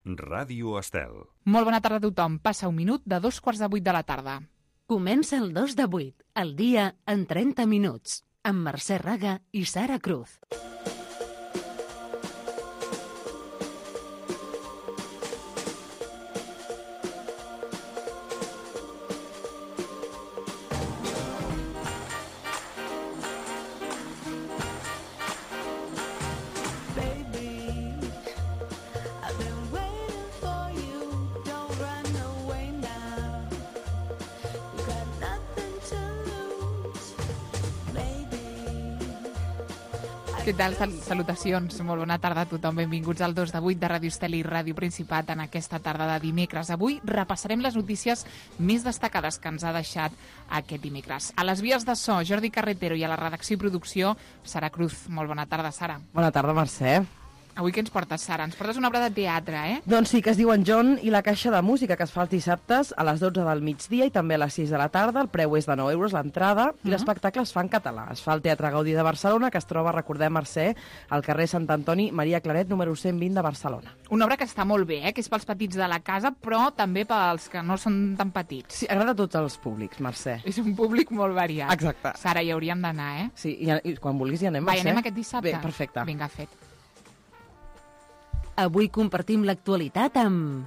Ràdio Estel. Molt bona tarda a tothom. Passa un minut de 2:15 de la tarda. Comença el 2 de 8, el dia en 30 minuts, amb Mercè Raga i Sara Cruz. Què tal? Salutacions. Molt bona tarda a tothom. Benvinguts al 2 de 8 de Ràdio Estel i Ràdio Principat en aquesta tarda de dimecres. Avui repassarem les notícies més destacades que ens ha deixat aquest dimecres. A les vies de so, Jordi Carretero, i a la redacció i producció, Sara Cruz. Molt bona tarda, Sara. Bona tarda, Mercè. Avui què ens portes, Sara? Ens portes una obra de teatre, eh? Doncs sí, que es diu En John i la Caixa de Música, que es fa els dissabtes a les 12 del migdia i també a les 6 de la tarda. El preu és de 9 euros l'entrada i l'espectacle es fa en català. Es fa al Teatre Gaudí de Barcelona, que es troba, recordem, Mercè, al carrer Sant Antoni Maria Claret, número 120 de Barcelona. Una obra que està molt bé, que és pels petits de la casa, però també pels que no són tan petits. Sí, agrada a tots els públics, Mercè. És un públic molt variat. Exacte. Sara, hi hauríem d'anar, eh? Sí, i quan vulguis hi anem, Va, Mercè. anem aquest dissabte? Bé, perfecte. Vinga, fet. Avui compartim l'actualitat amb...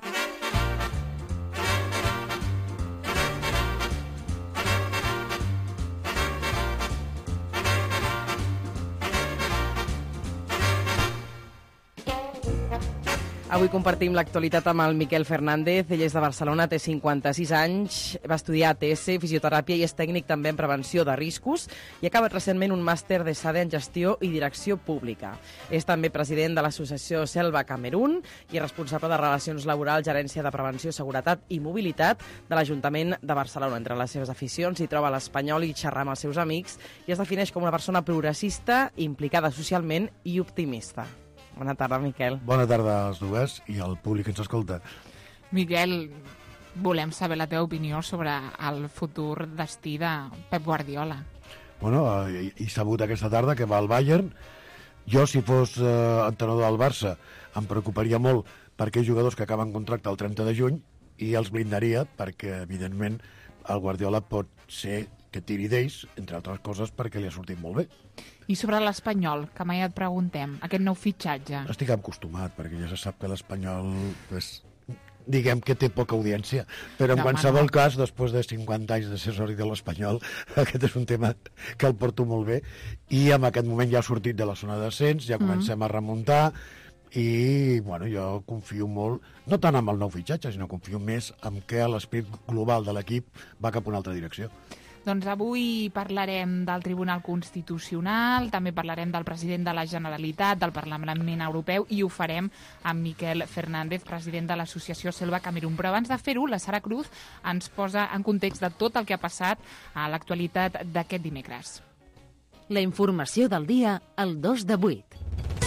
Avui compartim l'actualitat amb el Miquel Fernández. Ell és de Barcelona, té 56 anys, va estudiar ATS, fisioteràpia i és tècnic també en prevenció de riscos i ha acabat recentment un màster de SADE en gestió i direcció pública. És també president de l'associació Selva Camerún i responsable de Relacions Laborals, Gerència de Prevenció, Seguretat i Mobilitat de l'Ajuntament de Barcelona. Entre les seves aficions hi troba l'espanyol i xerrar amb els seus amics i es defineix com una persona progressista, implicada socialment i optimista. Bona tarda, Miquel. Bona tarda als dues i al públic que ens escolta. Miquel, volem saber la teva opinió sobre el futur destí de Pep Guardiola. Bueno, he sabut aquesta tarda que va al Bayern. Jo, si fos entrenador del Barça, em preocuparia molt per aquells jugadors que acaben contracte el 30 de juny i els blindaria perquè, evidentment, el Guardiola pot ser que tiri d'ells, entre altres coses, perquè li ha sortit molt bé. I sobre l'Espanyol, que mai et preguntem, aquest nou fitxatge. Estic acostumat, perquè ja se sap que l'Espanyol, pues, diguem que té poca audiència, però en qualsevol cas, després de 50 anys de ser sòlid de l'Espanyol, aquest és un tema que el porto molt bé, i en aquest moment ja ha sortit de la zona de descens, ja comencem a remuntar, i bueno, jo confio molt, no tant amb el nou fitxatge, sinó confio més en que l'esperit global de l'equip va cap a una altra direcció. Doncs avui parlarem del Tribunal Constitucional, també parlarem del president de la Generalitat, del Parlament Europeu, i ho farem amb Miquel Fernández, president de l'associació Selva Camerún. Però abans de fer-ho, la Sara Cruz ens posa en context de tot el que ha passat a l'actualitat d'aquest dimecres. La informació del dia al 2 de 8.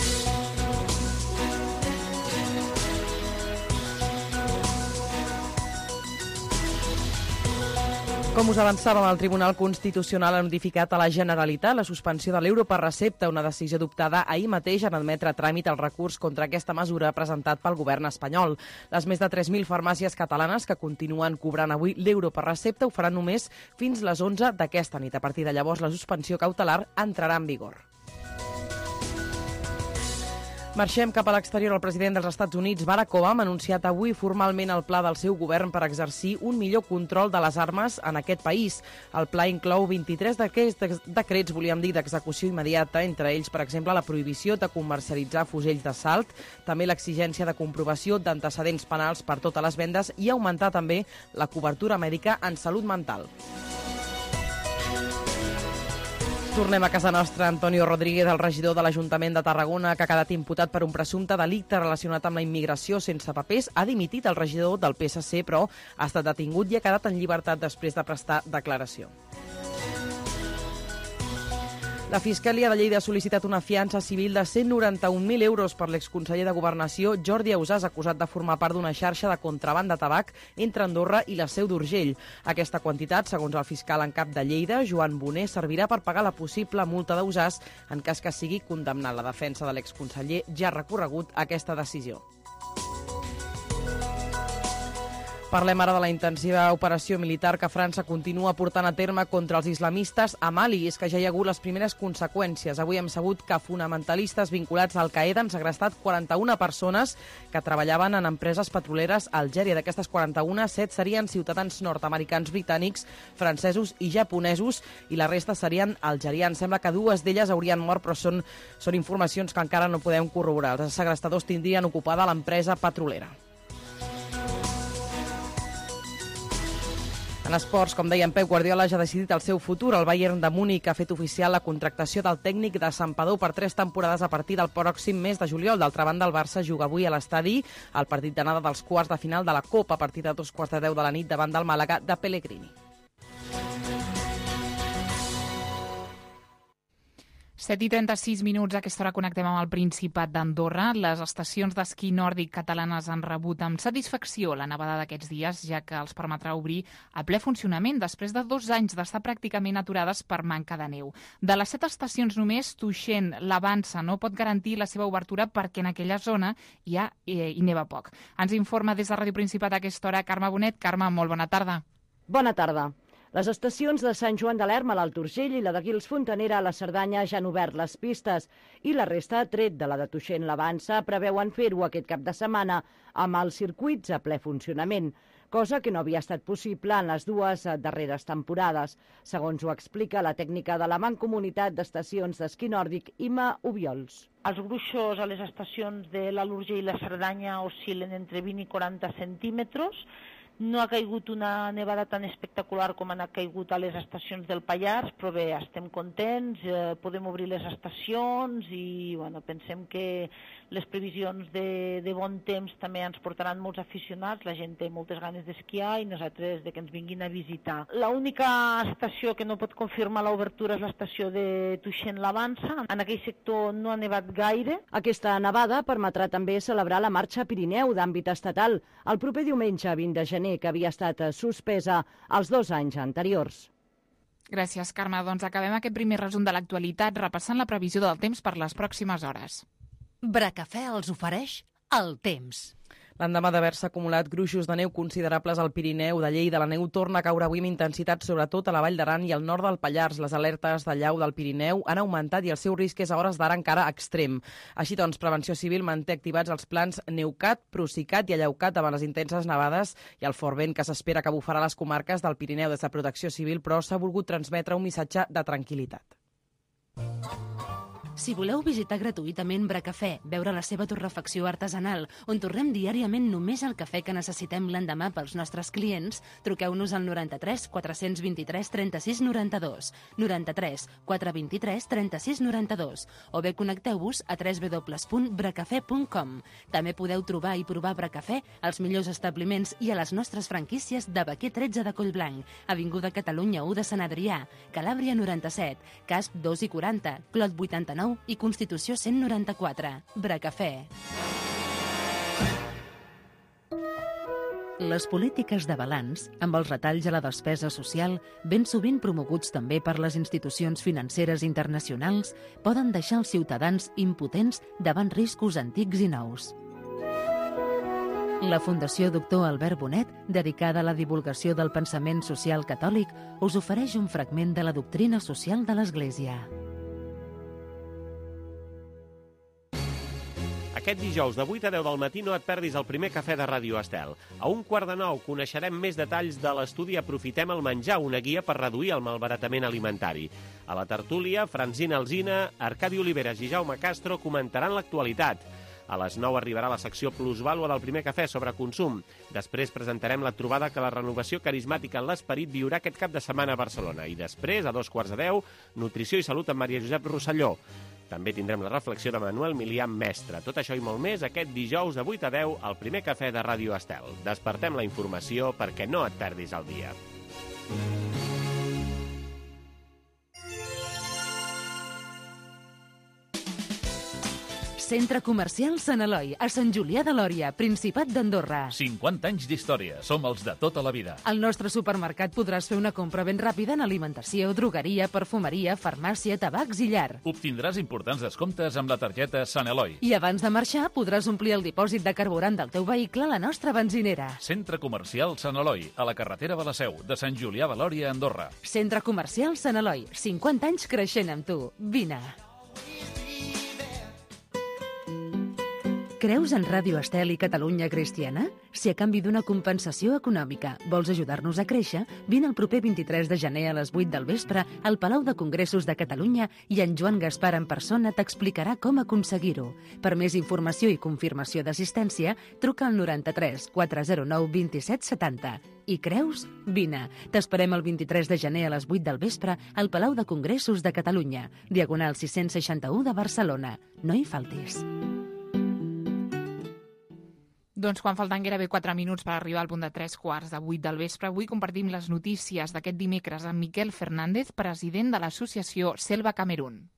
Com us avançàvem, el Tribunal Constitucional ha notificat a la Generalitat la suspensió de l'euro per recepta, una decisió adoptada ahir mateix en admetre a tràmit el recurs contra aquesta mesura presentat pel govern espanyol. Les més de 3.000 farmàcies catalanes que continuen cobrant avui l'euro per recepta ho faran només fins les 11 d'aquesta nit. A partir de llavors, la suspensió cautelar entrarà en vigor. Marxem cap a l'exterior. El president dels Estats Units, Barack Obama, ha anunciat avui formalment el pla del seu govern per exercir un millor control de les armes en aquest país. El pla inclou 23 decrets, volíem dir, d'execució immediata, entre ells, per exemple, la prohibició de comercialitzar fusells d'assalt, també l'exigència de comprovació d'antecedents penals per totes les vendes i augmentar també la cobertura mèdica en salut mental. Tornem a casa nostra. Antonio Rodríguez, el regidor de l'Ajuntament de Tarragona, que ha quedat imputat per un presumpte delicte relacionat amb la immigració sense papers, ha dimitit el regidor del PSC, però ha estat detingut i ha quedat en llibertat després de prestar declaració. La Fiscalia de Lleida ha sol·licitat una fiança civil de 191.000 euros per l'exconseller de Governació Jordi Ausàs, acusat de formar part d'una xarxa de contraban de tabac entre Andorra i la Seu d'Urgell. Aquesta quantitat, segons el fiscal en cap de Lleida, Joan Boner, servirà per pagar la possible multa d'Ausàs en cas que sigui condemnat. La defensa de l'exconseller ja ha recorregut aquesta decisió. Parlem ara de la intensiva operació militar que França continua portant a terme contra els islamistes a Mali. És que ja hi ha hagut les primeres conseqüències. Avui hem sabut que fonamentalistes vinculats al Al-Qaeda han segrestat 41 persones que treballaven en empreses petroleres a Algèria. D'aquestes 41, 7 serien ciutadans nord-americans, britànics, francesos i japonesos, i la resta serien algerians. Sembla que 2 d'elles haurien mort, però són informacions que encara no podem corroborar. Els segrestadors tindrien ocupada l'empresa petrolera. En esports, com deia, Pep Guardiola ja ha decidit el seu futur. El Bayern de Múnich ha fet oficial la contractació del tècnic de Santpedor per 3 temporades a partir del pròxim mes de juliol. D'altra banda, el Barça juga avui a l'estadi el partit d'anada dels quarts de final de la Copa a partir de 2:15 de la nit davant del Màlaga de Pellegrini. 7:36, a aquesta hora connectem amb el Principat d'Andorra. Les estacions d'esquí nòrdic catalanes han rebut amb satisfacció la nevada d'aquests dies, ja que els permetrà obrir a ple funcionament després de 2 anys d'estar pràcticament aturades per manca de neu. De les 7 estacions només, Tuixén, l'Avança, no pot garantir la seva obertura perquè en aquella zona hi neva poc. Ens informa des de Ràdio Principat a aquesta hora Carme Bonet. Carme, molt bona tarda. Bona tarda. Les estacions de Sant Joan de l'Erm a l'Alt Urgell i la de Guils Fontanera a la Cerdanya ja han obert les pistes i la resta, tret de la de Tuixén l'Avança, preveuen fer-ho aquest cap de setmana amb els circuits a ple funcionament, cosa que no havia estat possible en les 2 darreres temporades, segons ho explica la tècnica de la Mancomunitat d'Estacions d'Esquí Nòrdic, Ima Ubiols. Els gruixos a les estacions de l'Alt Urgell i la Cerdanya oscil·len entre 20 i 40 centímetres. No ha caigut una nevada tan espectacular com ha caigut a les estacions del Pallars, però bé, estem contents, podem obrir les estacions i pensem que les previsions de bon temps també ens portaran molts aficionats, la gent té moltes ganes d'esquiar i nosaltres de que ens vinguin a visitar. L'única estació que no pot confirmar l'obertura és l'estació de Tuixén l'Avança. En aquell sector no ha nevat gaire. Aquesta nevada permetrà també celebrar la Marxa Pirineu d'àmbit estatal el proper diumenge 20 de gener, que havia estat suspesa els 2 anys anteriors. Gràcies, Carme. Doncs acabem aquest primer resum de l'actualitat repassant la previsió del temps per les pròximes hores. Bracafè els ofereix el temps. L'endemà d'haver-se acumulat gruixos de neu considerables al Pirineu de Lleida, la neu torna a caure avui amb intensitat sobretot a la Vall d'Aran i al nord del Pallars. Les alertes de llau del Pirineu han augmentat i el seu risc és a hores d'ara encara extrem. Així doncs, Prevenció Civil manté activats els plans Neucat, Procicat i Allaucat davant les intenses nevades i el fort vent que s'espera que bufarà les comarques del Pirineu. Des de Protecció Civil, però, s'ha volgut transmetre un missatge de tranquil·litat. Si voleu visitar gratuïtament Bracafè, veure la seva torrefacció artesanal, on torrem diàriament només el cafè que necessitem l'endemà pels nostres clients, truqueu-nos al 93 423 36 92, 93 423 36 92, o bé connecteu-vos a www.bracafè.com. També podeu trobar i provar Bracafè als millors establiments i a les nostres franquícies de Baquer 13 de Collblanc, Avinguda Catalunya 1 de Sant Adrià, Calàbria 97, Casp 2 i 40, Clot 89 i Constitució 194. Bracafè. Les polítiques de balanç, amb els retalls a la despesa social, ben sovint promoguts també per les institucions financeres internacionals, poden deixar els ciutadans impotents davant riscos antics i nous. La Fundació Doctor Albert Bonet, dedicada a la divulgació del pensament social catòlic, us ofereix un fragment de la doctrina social de l'Església. Aquest dijous de 8 a 10 del matí no et perdis el primer cafè de Ràdio Estel. A 8:45 coneixerem més detalls de l'estudi Aprofitem el menjar, una guia per reduir el malbaratament alimentari. A la tertúlia, Francina Alsina, Arcadi Oliveres i Jaume Castro comentaran l'actualitat. A les 9 arribarà la secció Plusvàlua del primer cafè sobre consum. Després presentarem la trobada que la renovació carismàtica en l'esperit viurà aquest cap de setmana a Barcelona. I després, a 2:15, Nutrició i Salut amb Maria Josep Rosselló. També tindrem la reflexió de Manuel Milian Mestre. Tot això i molt més aquest dijous de 8 a 10 al primer cafè de Ràdio Estel. Despertem la informació perquè no et perdis el dia. Centre Comercial Sant Eloi, a Sant Julià de Lòria, Principat d'Andorra. 50 anys d'història. Som els de tota la vida. Al nostre supermercat podràs fer una compra ben ràpida en alimentació, drogueria, perfumeria, farmàcia, tabacs i llar. Obtindràs importants descomptes amb la targeta Sant Eloi. I abans de marxar podràs omplir el dipòsit de carburant del teu vehicle a la nostra benzinera. Centre Comercial Sant Eloi, a la carretera de la Seu, de Sant Julià de Lòria, Andorra. Centre Comercial Sant Eloi, 50 anys creixent amb tu. Vine. Creus en Ràdio Estel i Catalunya Cristiana? Si a canvi d'una compensació econòmica vols ajudar-nos a créixer, vine el proper 23 de gener a les 8 del vespre al Palau de Congressos de Catalunya i en Joan Gaspar en persona t'explicarà com aconseguir-ho. Per més informació i confirmació d'assistència, truca al 93 409 27 70. I creus? Vine. T'esperem el 23 de gener a les 8 del vespre al Palau de Congressos de Catalunya, diagonal 661 de Barcelona. No hi faltis. Doncs quan falten gairebé 4 minuts per arribar al punt de 3:15 del vespre, avui compartim les notícies d'aquest dimecres amb Miquel Fernández, president de l'associació Selva Camerún.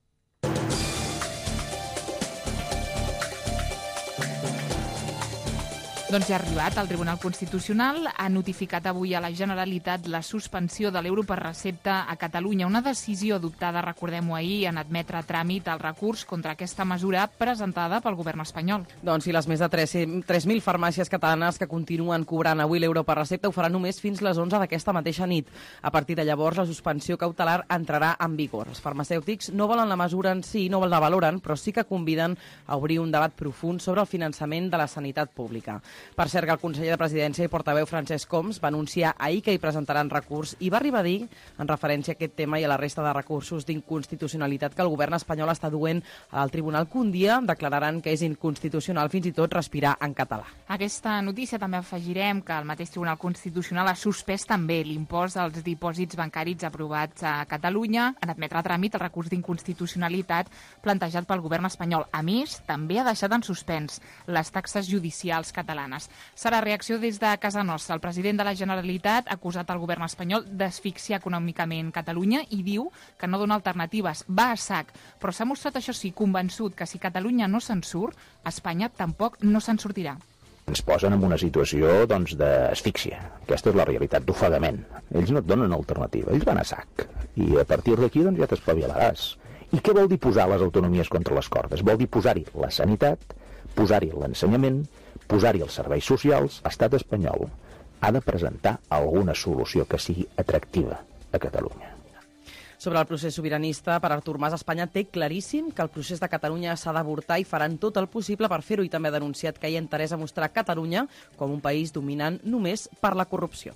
Doncs ja ha arribat. El Tribunal Constitucional ha notificat avui a la Generalitat la suspensió de l'euro per recepta a Catalunya. Una decisió adoptada, recordem-ho ahir, en admetre a tràmit el recurs contra aquesta mesura presentada pel govern espanyol. Doncs si les més de 3.000 farmàcies catalanes que continuen cobrant avui l'euro per recepta ho faran només fins les 11 d'aquesta mateixa nit. A partir de llavors, la suspensió cautelar entrarà en vigor. Els farmacèutics no volen la mesura en si, no la valoren, però sí que conviden a obrir un debat profund sobre el finançament de la sanitat pública. Per cert, que el conseller de Presidència i portaveu Francesc Homs va anunciar ahir que hi presentaran recurs i va arribar a dir, en referència a aquest tema i a la resta de recursos d'inconstitucionalitat que el govern espanyol està duent al tribunal, que un dia declararan que és inconstitucional fins i tot respirar en català. Aquesta notícia també afegirem que el mateix Tribunal Constitucional ha suspès també l'impost als dipòsits bancaris aprovats a Catalunya en admetre a tràmit el recurs d'inconstitucionalitat plantejat pel govern espanyol. A més, també ha deixat en suspens les taxes judicials catalanes. Serà reacció des de casa nostra. El president de la Generalitat ha acusat el govern espanyol d'asfixiar econòmicament Catalunya i diu que no dona alternatives, va a sac, però s'ha mostrat, això sí, convençut que si Catalunya no se'n surt, Espanya tampoc no se'n sortirà. Ens posen en una situació d'asfíxia. Aquesta és la realitat, d'ofegament. Ells no et donen alternativa, ells van a sac. I a partir d'aquí ja t'espavilaràs. I què vol dir posar les autonomies contra les cordes? Vol dir posar-hi la sanitat, posar-hi l'ensenyament, posar-hi els serveis socials. L'estat espanyol ha de presentar alguna solució que sigui atractiva a Catalunya. Sobre el procés sobiranista, per Artur Mas, Espanya té claríssim que el procés de Catalunya s'ha d'avortar i faran tot el possible per fer-ho, i també ha denunciat que hi ha interès a mostrar Catalunya com un país dominant només per la corrupció.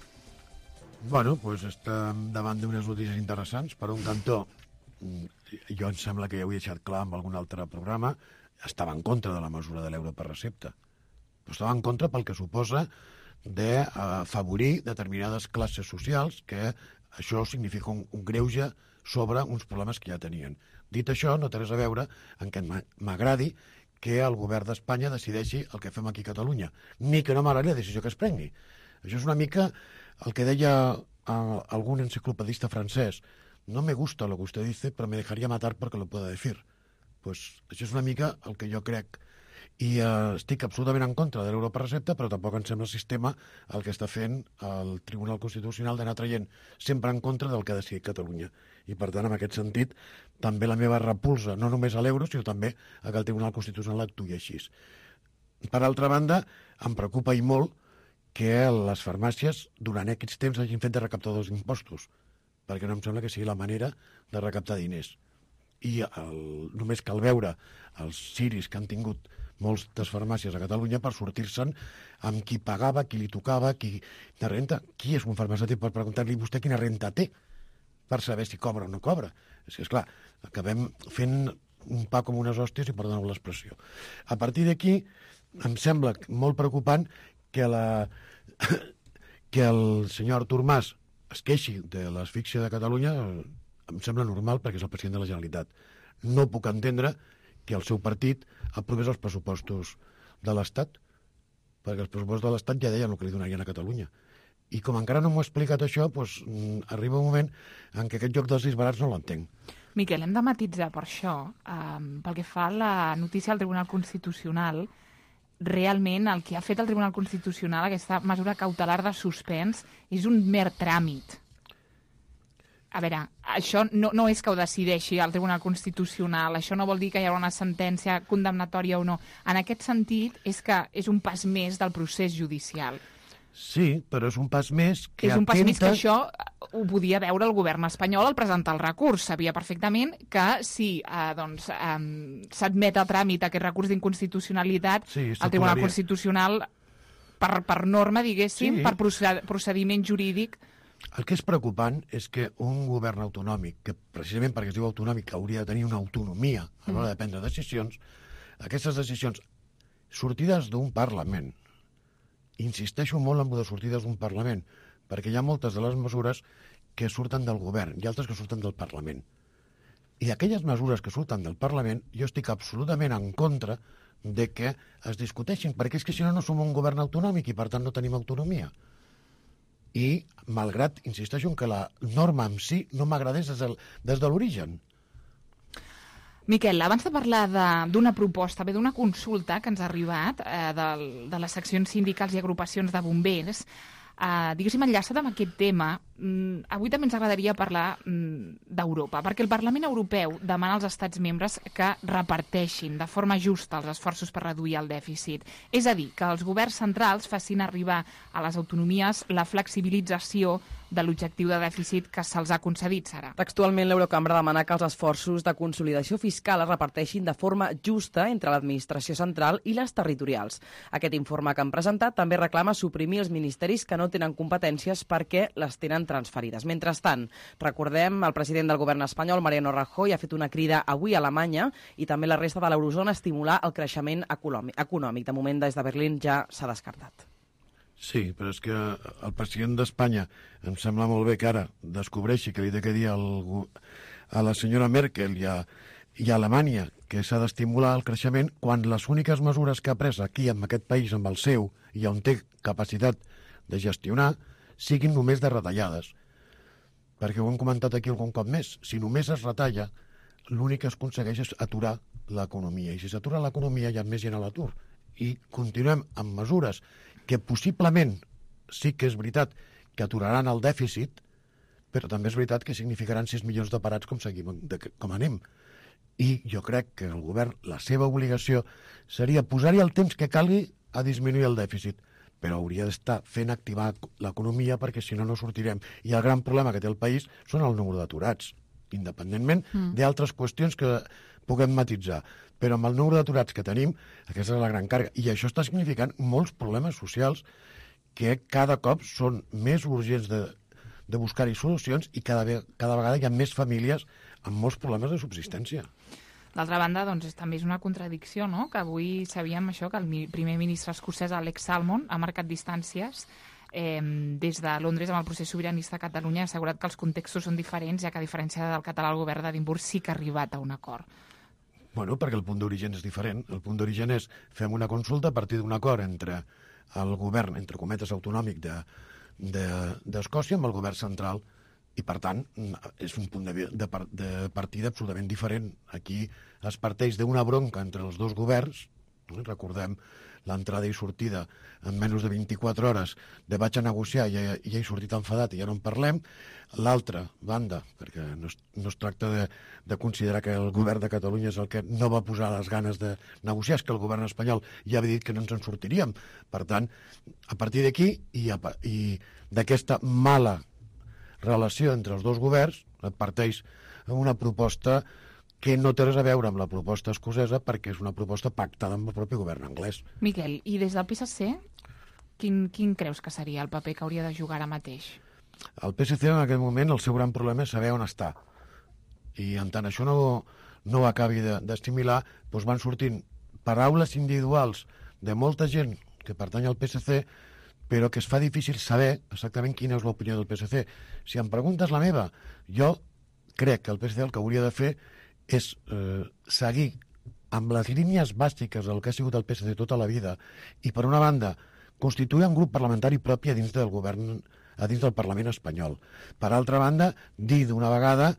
Bueno, doncs estem davant d'unes notícies interessants. Per un cantó, jo em sembla que ja ho he deixat clar en algun altre programa, estava en contra de la mesura de l'euro per recepta. Però estava en contra pel que suposa d'afavorir determinades classes socials, que això significa un greuge sobre uns problemes que ja tenien. Dit això, no té res a veure en què m'agradi que el govern d'Espanya decideixi el que fem aquí a Catalunya, ni que no m'agradi la decisió que es prengui. Això és una mica el que deia algun enciclopedista francès: no me gusta lo que usted dice, pero me dejaría matar porque lo pueda decir. Pues això és una mica el que jo crec. I estic absolutament en contra de l'euro per recepta, però tampoc em sembla el sistema el que està fent el Tribunal Constitucional d'anar traient sempre en contra del que ha decidit Catalunya. I, per tant, en aquest sentit, també la meva repulsa, no només a l'euro, sinó també a que el Tribunal Constitucional actuï així. Per altra banda, em preocupa i molt que les farmàcies durant aquests temps hagin fet de recaptadors d'impostos, perquè no em sembla que sigui la manera de recaptar diners. I només cal veure els ciris que han tingut moltes farmàcies a Catalunya per sortir-se'n amb qui pagava, qui li tocava, qui de renta. Qui és un farmacèutic per preguntar-li vostè quina renta té per saber si cobra o no cobra? És que, esclar, acabem fent un pa com unes hòsties, i perdoneu l'expressió. A partir d'aquí, em sembla molt preocupant que el senyor Artur Mas es queixi de l'asfíxia de Catalunya. Em sembla normal, perquè és el president de la Generalitat. No puc entendre que el seu partit aprovés els pressupostos de l'Estat, perquè els pressupostos de l'Estat ja deien el que li donarien a Catalunya. I com encara no m'ho ha explicat això, doncs arriba un moment en què aquest joc dels disbarats no l'entenc. Miquel, hem de matitzar per això. Pel que fa a la notícia del Tribunal Constitucional, realment el que ha fet el Tribunal Constitucional, aquesta mesura cautelar de suspens, és un mer tràmit. A veure, això no és que ho decideixi el Tribunal Constitucional, això no vol dir que hi haurà una sentència condemnatòria o no. En aquest sentit, és que és un pas més del procés judicial. Sí, però és un pas més que és un pas més que això ho podia veure el govern espanyol al presentar el recurs. Sabia perfectament que si s'admet a tràmit aquest recurs d'inconstitucionalitat, el Tribunal Constitucional, per norma, diguéssim, per procediment jurídic... El que és preocupant és que un govern autonòmic, que precisament perquè es diu autonòmic, hauria de tenir una autonomia a l'hora de prendre decisions, aquestes decisions sortides d'un Parlament, insisteixo molt en les sortides d'un Parlament, perquè hi ha moltes de les mesures que surten del govern i altres que surten del Parlament. I aquelles mesures que surten del Parlament, jo estic absolutament en contra de que es discuteixin, perquè és que si no som un govern autonòmic i per tant no tenim autonomia. I, malgrat, insisteixo, que la norma en si no m'agradés des de l'origen. Miquel, abans de parlar d'una proposta, d'una consulta que ens ha arribat de les seccions sindicals i agrupacions de bombers, diguéssim, enllaçat amb aquest tema, avui també ens agradaria parlar d'Europa, perquè el Parlament Europeu demana als estats membres que reparteixin de forma justa els esforços per reduir el dèficit. És a dir, que els governs centrals facin arribar a les autonomies la flexibilització de l'objectiu de dèficit que se'ls ha concedit, Sara. Textualment, l'Eurocambra demana que els esforços de consolidació fiscal es reparteixin de forma justa entre l'administració central i les territorials. Aquest informe que han presentat també reclama suprimir els ministeris que no tenen competències perquè les tenen transferides. Mentrestant, recordem, el president del govern espanyol, Mariano Rajoy, ha fet una crida avui a Alemanya i també la resta de l'eurozona a estimular el creixement econòmic. De moment, des de Berlín ja s'ha descartat. Sí, però és que el president d'Espanya em sembla molt bé que ara descobreixi que li té que dir a la senyora Merkel i a Alemanya que s'ha d'estimular el creixement quan les úniques mesures que ha pres aquí, en aquest país, amb el seu, i on té capacitat de gestionar, siguin només de retallades. Perquè ho hem comentat aquí algun cop més. Si només es retalla, l'únic que es aconsegueix és aturar l'economia. I si s'atura l'economia hi ha més gent a l'atur. I continuem amb mesures que possiblement sí que és veritat que aturaran el dèficit, però també és veritat que significaran 6 milions de parats com anem. I jo crec que el govern, la seva obligació seria posar-hi el temps que calgui a disminuir el dèficit, però hauria d'estar fent activar l'economia perquè si no, no sortirem. I el gran problema que té el país són el número d'aturats, independentment d'altres qüestions que puguem matitzar. Però amb el número d'aturats que tenim, aquesta és la gran càrrega. I això està significant molts problemes socials que cada cop són més urgents de buscar-hi solucions i cada vegada hi ha més famílies amb molts problemes de subsistència. D'altra banda, doncs, també és una contradicció, no?, que avui sabíem això, que el primer ministre escocès, Alex Salmond, ha marcat distàncies des de Londres amb el procés sobiranista a Catalunya, ha assegurat que els contextos són diferents, ja que a diferència del català, el govern d'Edimburg sí que ha arribat a un acord. Bueno, perquè el punt d'origen és diferent. El punt d'origen és fem una consulta a partir d'un acord entre el govern, entre cometes, autonòmic d'Escòcia amb el govern central. I, per tant, és un punt de partida absolutament diferent. Aquí es parteix d'una bronca entre els dos governs. Recordem l'entrada i sortida en menys de 24 hores de vaig a negociar i he sortit enfadat i ja no en parlem. L'altra banda, perquè no es tracta de considerar que el govern de Catalunya és el que no va posar les ganes de negociar, és que el govern espanyol ja havia dit que no ens en sortiríem. Per tant, a partir d'aquí i d'aquesta mala relació entre els dos governs parteix una proposta que no té res a veure amb la proposta escocesa perquè és una proposta pactada amb el propi govern anglès. Miquel, i des del PSC, quin creus que seria el paper que hauria de jugar ara mateix? El PSC en aquest moment el seu gran problema és saber on està. I en tant això no acabi d'estimular, doncs van sortint paraules individuals de molta gent que pertany al PSC, però que es fa difícil saber exactament quina és l'opinió del PSC. Si em preguntes la meva, jo crec que el PSC el que hauria de fer és seguir amb les línies bàsiques del que ha sigut el PSC tota la vida i, per una banda, constituir un grup parlamentari propi a dins del govern, a dins del Parlament espanyol. Per altra banda, dir d'una vegada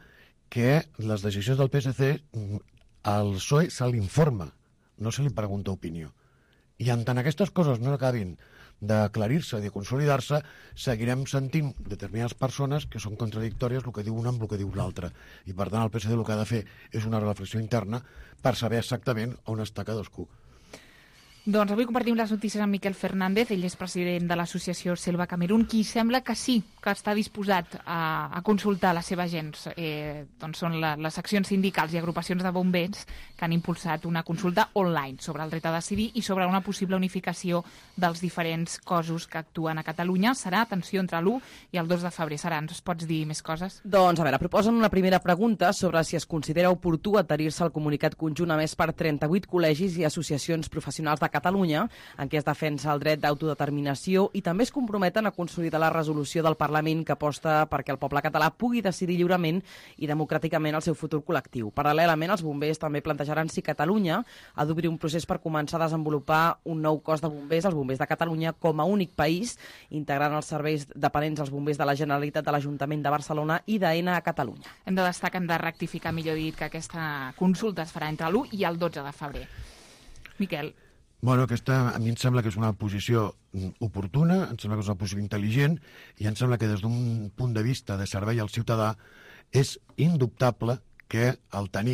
que les decisions del PSC al PSOE se l'informa, no se li pregunta opinió. I en tant aquestes coses no acabin d'aclarir-se i de consolidar-se, seguirem sentint determinades persones que són contradictòries el que diu una amb el que diu l'altra. I per tant el PSD el que ha de fer és una reflexió interna per saber exactament on està cadascú. Doncs avui compartim les notícies amb Miquel Fernández, ell és president de l'associació Selva Camerún, qui sembla que sí, que està disposat a consultar la seva gent. Doncs són les seccions sindicals i agrupacions de bombers que han impulsat una consulta online sobre el dret a decidir i sobre una possible unificació dels diferents cossos que actuen a Catalunya. Serà, atenció, entre l'1 i el 2 de febrer. Sara, ens pots dir més coses? Doncs, a veure, proposen una primera pregunta sobre si es considera oportú adherir-se al comunicat conjunt emès per 38 col·legis i associacions professionals de Catalunya, en què es defensa el dret d'autodeterminació i també es comprometen a consolidar la resolució del Parlament que aposta perquè el poble català pugui decidir lliurement i democràticament el seu futur col·lectiu. Paral·lelament, els bombers també plantejaran si Catalunya ha d'obrir un procés per començar a desenvolupar un nou cos de bombers, els bombers de Catalunya, com a únic país, integrant els serveis dependents als bombers de la Generalitat, de l'Ajuntament de Barcelona i d'AENA a Catalunya. Hem de destacar, hem de rectificar, millor dit, que aquesta consulta es farà entre l'1 i el 12 de febrer. Miquel. Bueno, aquesta a mi em sembla que és una posició oportuna, em sembla que és una posició intel·ligent i em sembla que des d'un punt de vista de servei al ciutadà és indubtable que el tenir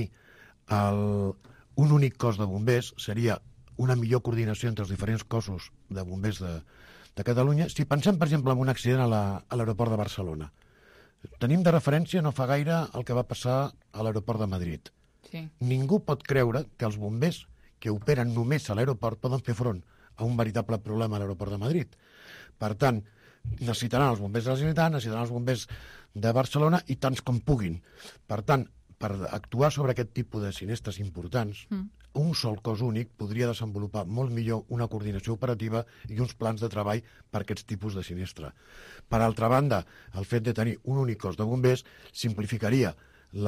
un únic cos de bombers seria una millor coordinació entre els diferents cossos de bombers de Catalunya. Si pensem, per exemple, en un accident a l'aeroport de Barcelona, tenim de referència no fa gaire el que va passar a l'aeroport de Madrid. Sí. Ningú pot creure que els bombers que operen només a l'aeroport poden fer front a un veritable problema a l'aeroport de Madrid. Per tant, necessitaran els bombers de la Generalitat, necessitaran els bombers de Barcelona i tants com puguin. Per tant, per actuar sobre aquest tipus de sinistres importants, un sol cos únic podria desenvolupar molt millor una coordinació operativa i uns plans de treball per aquests tipus de sinistre. Per altra banda, el fet de tenir un únic cos de bombers simplificaria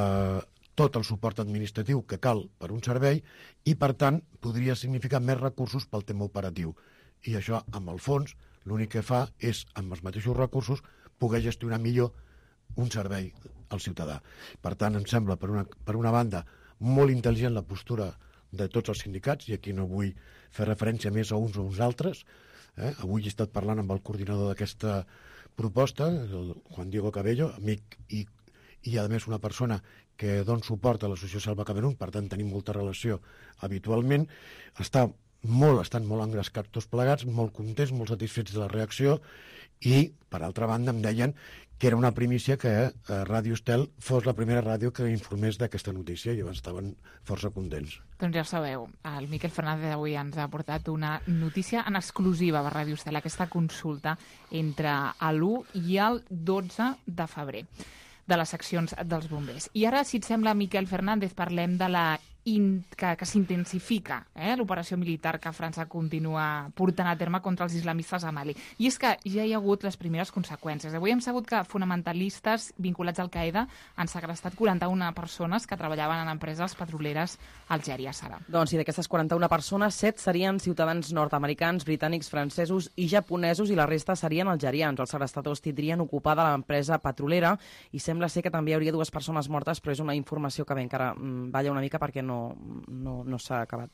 tot el suport administratiu que cal per un servei i, per tant, podria significar més recursos pel tema operatiu. I això, amb el fons, l'únic que fa és, amb els mateixos recursos, poder gestionar millor un servei al ciutadà. Per tant, em sembla, per una banda, molt intel·ligent la postura de tots els sindicats, i aquí no vull fer referència més a uns o uns altres. Avui he estat parlant amb el coordinador d'aquesta proposta, el Juan Diego Cabello, amic i a més una persona que dona suport a l'associació Selva Camerún, per tant tenim molta relació habitualment, estan molt engrescats tots plegats, molt contents, molt satisfets de la reacció i, per altra banda, em deien que era una primícia que Ràdio Estel fos la primera ràdio que informés d'aquesta notícia i estaven força contents. Doncs ja ho sabeu, el Miquel Fernández avui ens ha portat una notícia en exclusiva per Ràdio Estel, aquesta consulta entre l'1 i el 12 de febrer de les seccions dels bombers. I ara, si et sembla, Miquel Fernández, parlem de que s'intensifica l'operació militar que França continua portant a terme contra els islamistes a Mali. I és que ja hi ha hagut les primeres conseqüències. Avui hem sabut que fonamentalistes vinculats al Qaeda han segrestat 41 persones que treballaven en empreses petroleres a Algèria, Sara. Doncs sí, d'aquestes 41 persones, 7 serien ciutadans nord-americans, britànics, francesos i japonesos i la resta serien algerians. Els segrestadors tindrien ocupada l'empresa petrolera i sembla ser que també hi hauria 2 persones mortes, però és una informació que bé encara balla una mica perquè no s'ha acabat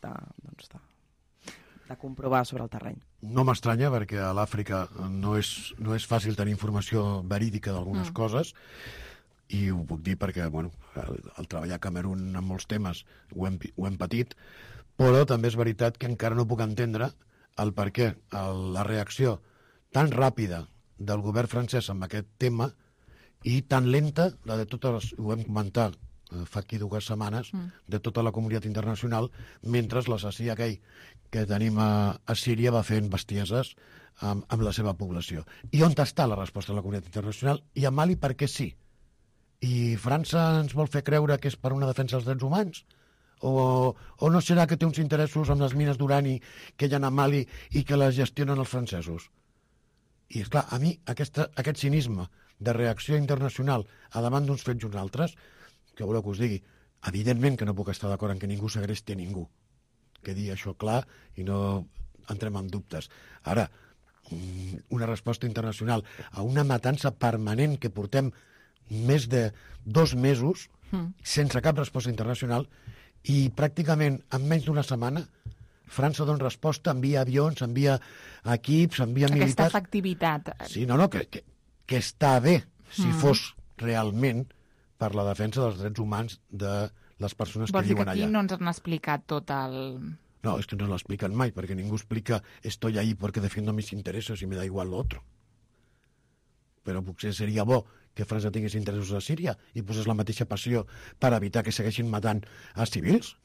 de comprovar sobre el terreny. No m'estranya perquè a l'Àfrica no és fàcil tenir informació verídica d'algunes coses i ho puc dir perquè el treballar a Camerún en molts temes ho hem patit, però també és veritat que encara no puc entendre el per què la reacció tan ràpida del govern francès amb aquest tema i tan lenta la de totes, ho hem comentat fa aquí 2 setmanes, de tota la comunitat internacional, mentre l'assassí aquell que tenim a Síria va fent bestieses amb la seva població. I on està la resposta de la comunitat internacional? I a Mali per què sí? I França ens vol fer creure que és per una defensa dels drets humans? O no serà que té uns interessos amb les mines d'urani que hi ha a Mali i que les gestionen els francesos? I, esclar, a mi aquest cinisme de reacció internacional a davant d'uns fets i uns altres, que voleu que us digui, evidentment que no puc estar d'acord en que ningú segresti a ningú. Quedi això clar i no entrem en dubtes. Ara, una resposta internacional a una matança permanent que portem més de 2 mesos, sense cap resposta internacional, i pràcticament en menys d'una setmana França dona resposta, envia avions, envia equips, envia militars... Aquesta efectivitat. Sí, que està bé si fos realment per la defensa dels drets humans de les persones que viuen allà. Vols dir que aquí no ens han explicat tot el... No, es que no lo explican mai, perquè ningú explica estoy ahí porque defiendo mis intereses y me da igual lo otro. Però potser seria bo que França tingués interessos a Síria i posés la mateixa passió per evitar que segueixin matant a civils.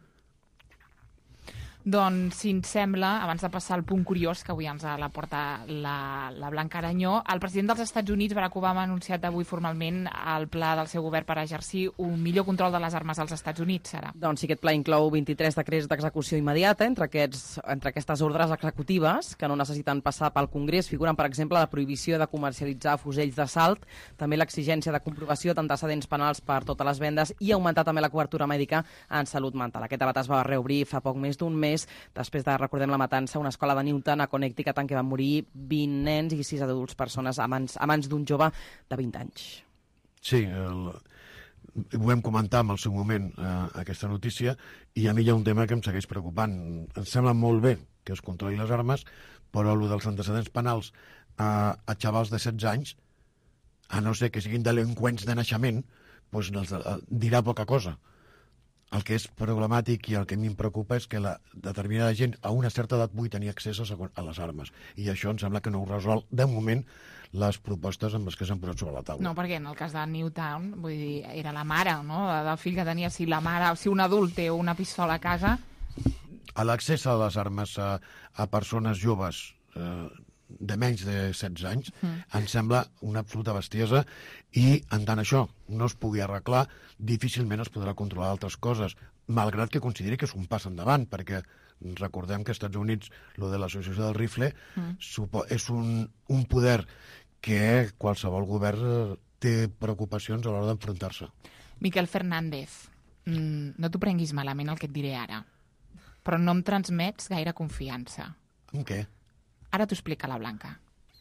Doncs, si ens sembla, abans de passar al punt curiós, que avui ens la porta la Blanca Aranyó, el president dels Estats Units, Barack Obama, ha anunciat avui formalment el pla del seu govern per exercir un millor control de les armes als Estats Units, Sara. Doncs sí, aquest pla inclou 23 decrets d'execució immediata. Entre aquestes ordres executives, que no necessiten passar pel Congrés, figuren, per exemple, la prohibició de comercialitzar fusells d'assalt, també l'exigència de comprovació d'antecedents penals per totes les vendes i augmentar també la cobertura mèdica en salut mental. Aquest debat es va reobrir fa poc més d'un mes després de, recordem, la matança a una escola de Newton a Connecticut en què van morir 20 nens i 6 adults persones a mans d'un jove de 20 anys. Sí, ho vam comentar en el seu moment, aquesta notícia, i a mi hi ha un tema que em segueix preocupant. Em sembla molt bé que es controli les armes, però el dels antecedents penals a xavals de 16 anys, a no ser que siguin delinqüents de naixement, doncs dirà poca cosa. El que és problemàtic i el que a mi em preocupa és que la determinada gent a una certa edat pugui tenir accés a les armes. I això em sembla que no ho resol, de moment, les propostes amb les que s'han posat sobre la taula. No, perquè en el cas de Newtown, vull dir, era la mare, no?, del fill que tenia. Si la mare, si un adult té una pistola a casa... L'accés a les armes a persones joves de menys de 16 anys em sembla una absoluta bestiesa, i en tant això no es pugui arreglar, difícilment es podrà controlar altres coses, malgrat que consideri que és un pas endavant, perquè recordem que als Estats Units lo de l'associació del rifle és un poder que qualsevol govern té preocupacions a l'hora d'enfrontar-se. Miquel Fernández, no t'ho prenguis malament el que et diré ara, però no em transmets gaire confiança. En què? Ara t'ho explica la Blanca.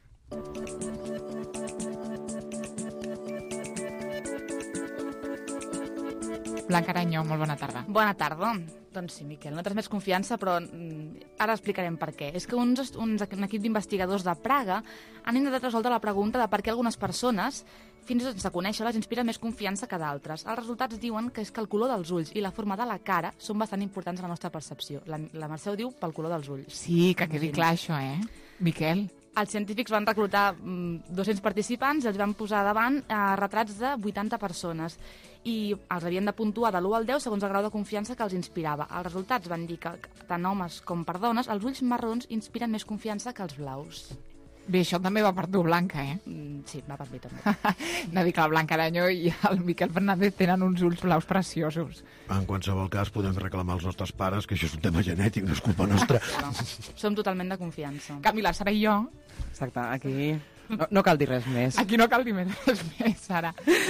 Blanca Aranyó, molt bona tarda. Bona tarda. Doncs sí, Miquel, no tens més confiança, però ara explicarem per què. És que un equip d'investigadors de Praga han intentat resoldre la pregunta de per què algunes persones, fins i tot sense conèixer-les, inspiren més confiança que d'altres. Els resultats diuen que és que el color dels ulls i la forma de la cara són bastant importants a la nostra percepció. La Mercè ho diu pel color dels ulls. Sí, que quedi clar això, Miquel? Els científics van reclutar 200 participants i els van posar davant retrats de 80 persones i els havien de puntuar de l'1 al 10 segons el grau de confiança que els inspirava. Els resultats van dir que tant homes com per dones els ulls marrons inspiren més confiança que els blaus. Bé, això també va per tu, Blanca, Sí, va per mi també. No dic que la Blanca Aranyó i el Miquel Fernández tenen uns ulls blaus preciosos. En qualsevol cas, podem reclamar als nostres pares que això és un tema genètic, no és culpa nostra. Som totalment de confiança. En canvi, la Sara i jo... Exacte, aquí no cal dir res més. Aquí no cal dir res més, Sara.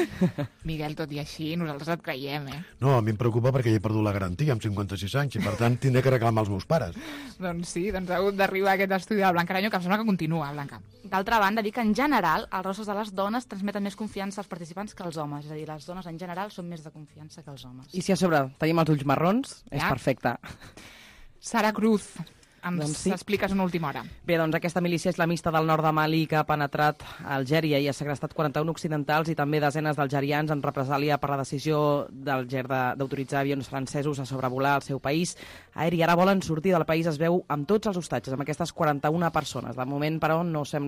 Miguel, tot i així, nosaltres et creiem, No, a mi em preocupa perquè ja he perdut la garantia amb 56 anys i, per tant, tindré que reclamar als meus pares. Doncs sí, ha hagut d'arribar a aquest estudi de la Blanca Aranyó, que em sembla que continua, Blanca. D'altra banda, dir que en general els rostres de les dones transmeten més confiança als participants que als homes. És a dir, les dones en general són més de confiança que els homes. I si a sobre tenim els ulls marrons, és perfecte. Sara Cruz, ens expliques una última hora. Bé, doncs aquesta milícia islamista del nord de Mali que ha penetrat a Algèria i ha segrestat 41 occidentals i també desenes d'algerians en represàlia per la decisió del GER d'autoritzar avions francesos a sobrevolar el seu país aeri. Ara volen sortir del país, es veu, amb tots els hostatges, amb aquestes 41 persones. De moment, però,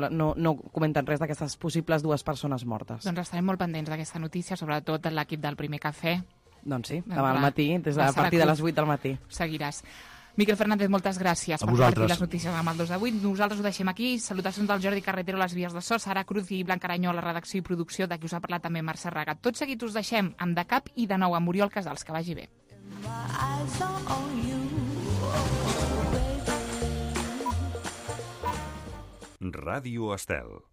no comenten res d'aquestes possibles 2 persones mortes. Doncs estarem molt pendents d'aquesta notícia, sobretot l'equip del Primer Cafè. Doncs sí, demà al matí, a partir de les 8 del matí. Seguiràs. Miquel Fernández, moltes gràcies per compartir les notícies amb el 2 de 8. Nosaltres ho deixem aquí. Salutacions del Jordi Carretero a les vies de so, Sara Cruz i Blanca Aranyó a la redacció i producció, de qui us ha parlat també Mercè Raga. Tot seguit us deixem amb De Cap i de nou amb Oriol Casals. Que vagi bé. Ràdio Estel.